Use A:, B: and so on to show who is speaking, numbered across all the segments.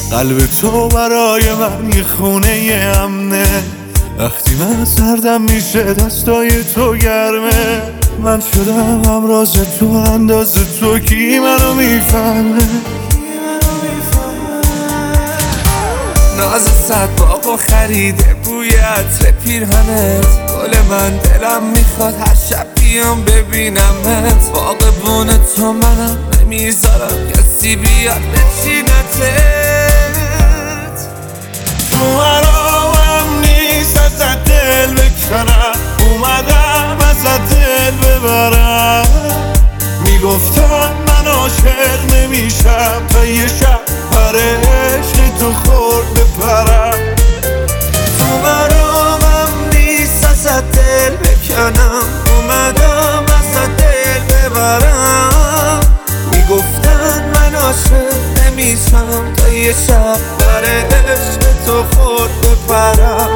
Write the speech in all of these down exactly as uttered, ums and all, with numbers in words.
A: قلب تو برای من یه خونه امنه، وقتی من سردم میشه دستای تو گرمه. من شدم همراز تو، اندازه تو کی منو میفهمه؟ ناز صد باغ و خریده بوی عطر پیرهنت، گل من دلم میخواد هر شب بیام ببینمت. باغبون تو منم، نمیذارم کسی بیاد بچینتت. تو مرامم نیست ازت دل بکنم، اومدم ازت دل ببرم. میگفتم من عاشق نمیشم تا یه شب پر عشق تو خورد بپرم. تو مرامم نیست ازت دل بکنم، اومدم ازت دل ببرم. میگفتن من عاشق نمیشم تا یه شب پر عشق تو خورد بپرم.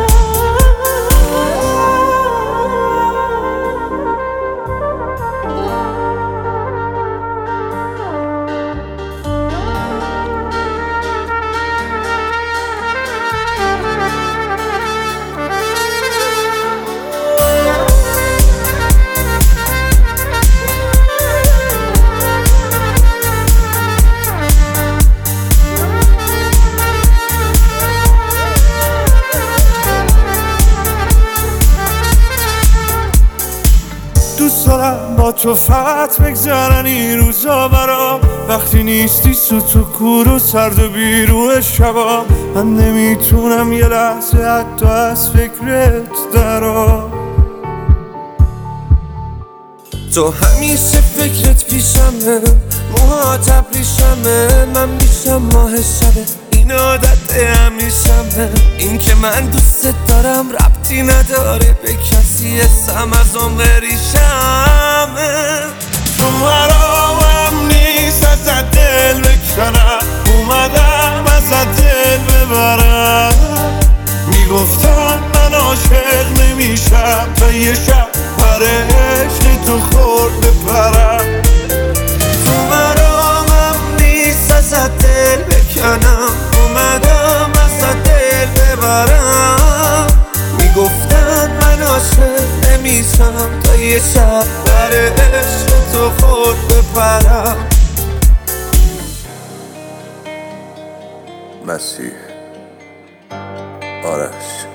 A: دوست دارم با تو فقط بگذرن این روزا برام، وقتی نیستی سوت و کور و سرد و بیروح شبا. من نمیتونم یه لحظه حتی از فکرت درام. تو همیشه فکرت پیشمه، موهات ابریشمه، من میشم ماه شبه، این عادت همیشمه. این که من دوست دارم ربطی نداره به کسی، اسم از اون بریشمه. تو مرامم نیست ازت دل بکنم، اومدم ازت دل ببرم. میگفتم من عاشق نمیشم تا یه شب پر عشق تو خورد بپرم. تو مرامم نیست ازت دل بکنم، اومدم ازت دل ببرم. میگفتن من عاشق نمیشم تا یه شب پر عشق تو خورد بپرم. مسیح آرش